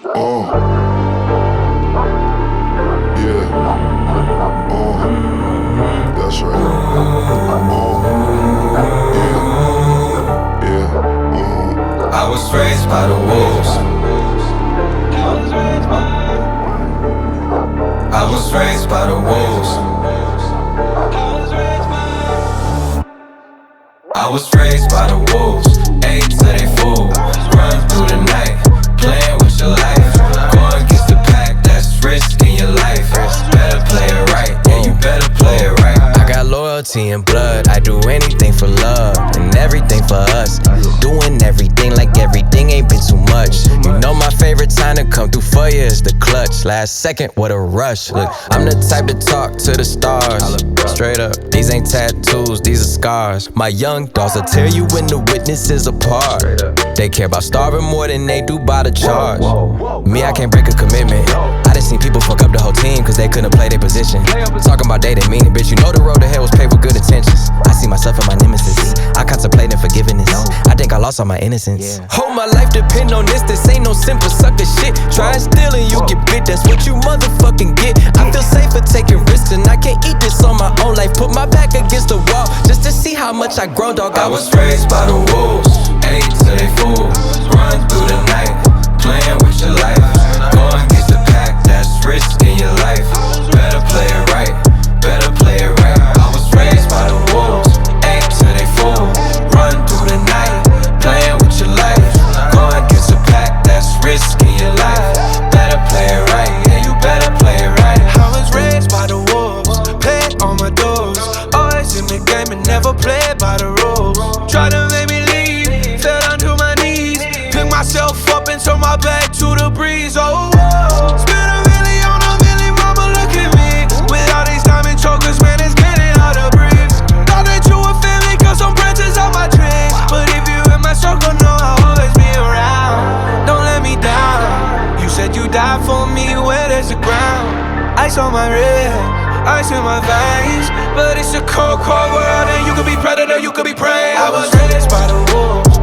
Oh, yeah. Oh, that's right. Oh, yeah. Yeah. I was raised by the wolves. I was raised by the wolves. I was raised by the wolves. Ate till they full. Run through the night, playing with your life. Going against the pack, that's risking your life. Better play it right, yeah, you better play it right. I got loyalty and blood, I do anything for love and everything for us. Doing everything like everything ain't been too much. You know my favorite time to come through for you is the clutch. Last second, what a rush. Look, I'm the type to talk to the stars. Straight up, these ain't tattoos, these are scars. My young dogs will tear you when the witnesses apart. They care about starving more than they do by the charge. Me, I can't break a commitment. I done seen people fuck up the whole team cause they couldn't play their position. Talking about they didn't mean it, bitch, you know the road to hell was paved with good intentions. I see myself and my nemesis, I contemplating forgiveness. I think I lost all my innocence. Whole my life depend on this ain't no simple sucker shit. Try and steal and you get bit, that's what you motherfucking get. I feel safer taking risks and I can't eat this on my own life. Put my back against the wall just to see how much I grown, dog. I was raised by the wolves, ate till they full. Run through the night, playing with your life. Going against the pack, that's risking your life. Better play it right, better play it right. I was raised by the wolves, ate till they full. Run through the night, playing with your life. Going against the pack, that's risking your life. Better play it right, yeah, you better play it right. I was raised by the wolves, paid on my doors. Always in the game and never played by the rules. Try to make me leave, fell down to my knees. Pick myself up and turn my back to the breeze. Oh, whoa. Spend a million on a million, mama, look at me. With all these diamond chokers, man, it's getting hard to breathe. Thought that you were family, cause some branches on my tree. But if you in my circle, know I'll always be around. Don't let me down. You said you died for me, where there's the ground. Ice on my wrist, ice in my veins. But it's a cold, cold world, and you could be predator, you could be prey. I was raised by the wolves.